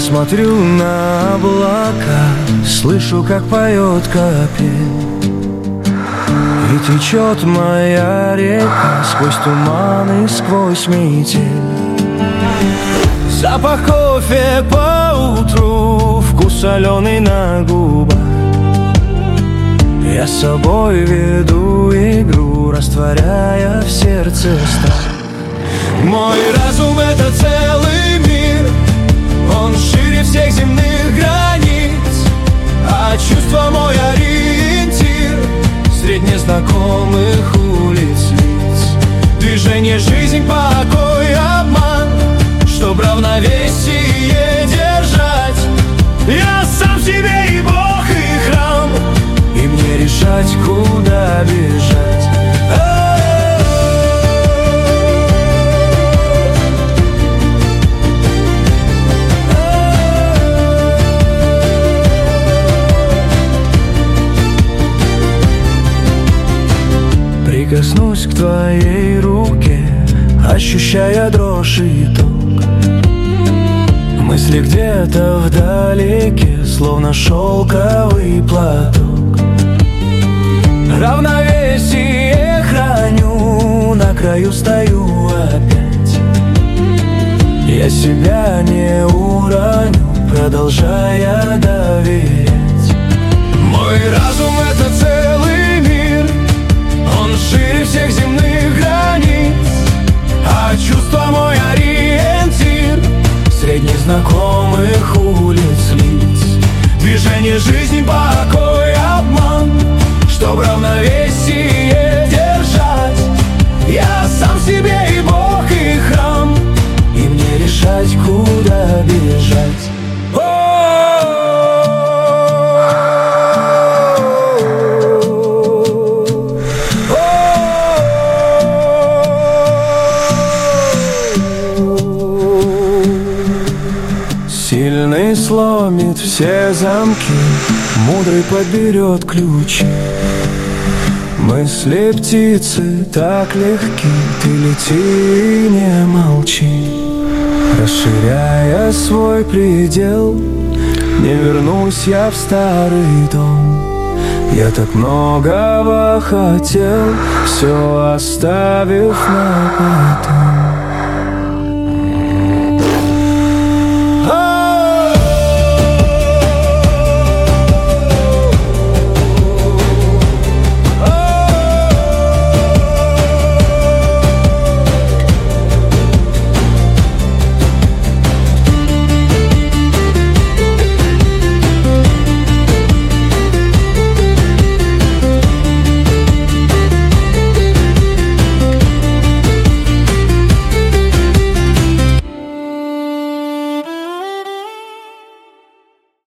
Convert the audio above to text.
смотрю на облака, слышу, как поет капель, и течет моя река сквозь туман и сквозь метель. Запах кофе по утру, вкус соленый на губах. Я с собой веду игру, растворяя в сердце страх. Мой разум — это целый мир, он шире всех земных границ, а чувство — мой ориентир средь незнакомых улиц, лиц. Движение — жизнь, покой, обман, чтоб равновесие держать. Я сам себе и Бог, и храм, и мне решать, куда бежать. Прикоснусь к твоей руке, ощущая дрожь и ток. Мысли где-то вдалеке, словно шелковый платок. Равновесие храню, на краю стою опять. Я себя не уроню, продолжая доверять. Мой разум — это целый мир, он шире всех земных границ, а чувство — мой ориентир средь незнакомых улиц, лиц. Движение — жизнь, покой, обман, чтоб равновесие держать. Я сам себе и Бог, и храм, и мне решать, куда бежать. Сильный сломит все замки, мудрый подберет ключи. Мысли птицы так легки, ты лети и не молчи. Расширяя свой предел, не вернусь я в старый дом. Я так многого хотел, все оставив на потом.